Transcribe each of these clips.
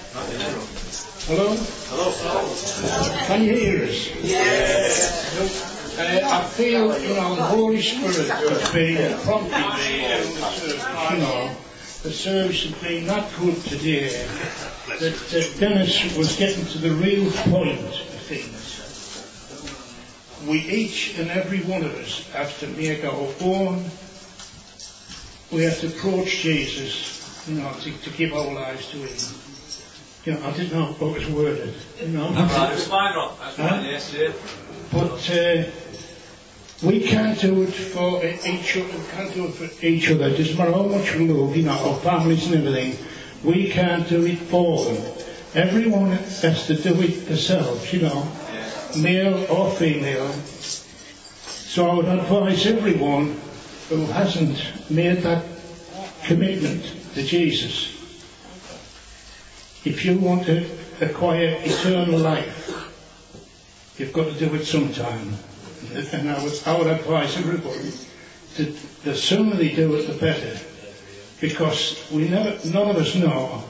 Hello? Hello. Can you hear us? Yes. I feel, the Holy Spirit has been prompting me, the service has been that good today that Dennis was getting to the real point of things. We each and every one of us have to make our own. We have to approach Jesus, to give our lives to Him. I didn't know what was worded. That's fine, Rob. That's fine, yes, yeah. But we can't do it for each other. We can't do it for each other. It doesn't matter how much we love, our families and everything. We can't do it for them. Everyone has to do it themselves, male or female. So I would advise everyone who hasn't made that commitment to Jesus, if you want to acquire eternal life, you've got to do it sometime. And I would advise everybody that the sooner they do it, the better. Because none of us know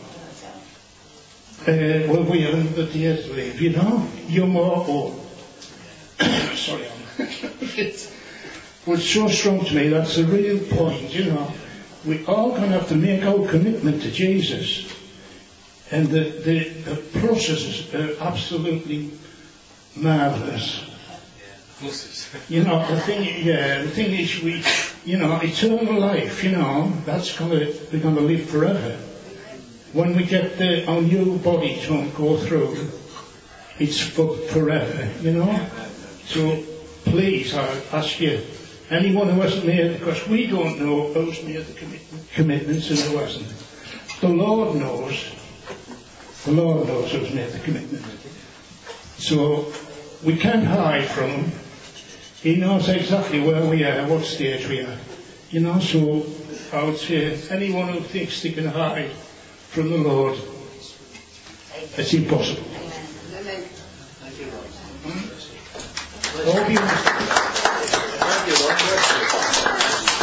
where we are in the day to live, You're more old. Sorry, it was so strong to me. That's the real point, We're all going to have to make our commitment to Jesus. And the processes are absolutely marvellous. The thing is we, eternal life, that's we're going to live forever. When we get our new body to go through, it's for forever, So please, I ask you, anyone who hasn't made, because we don't know who's made the commitments and who hasn't. The Lord knows. The Lord knows who's made the commitment. So we can't hide from Him. He knows exactly where we are, what stage we are. So I would say anyone who thinks they can hide from the Lord, it's impossible. Amen. Thank you, Lord.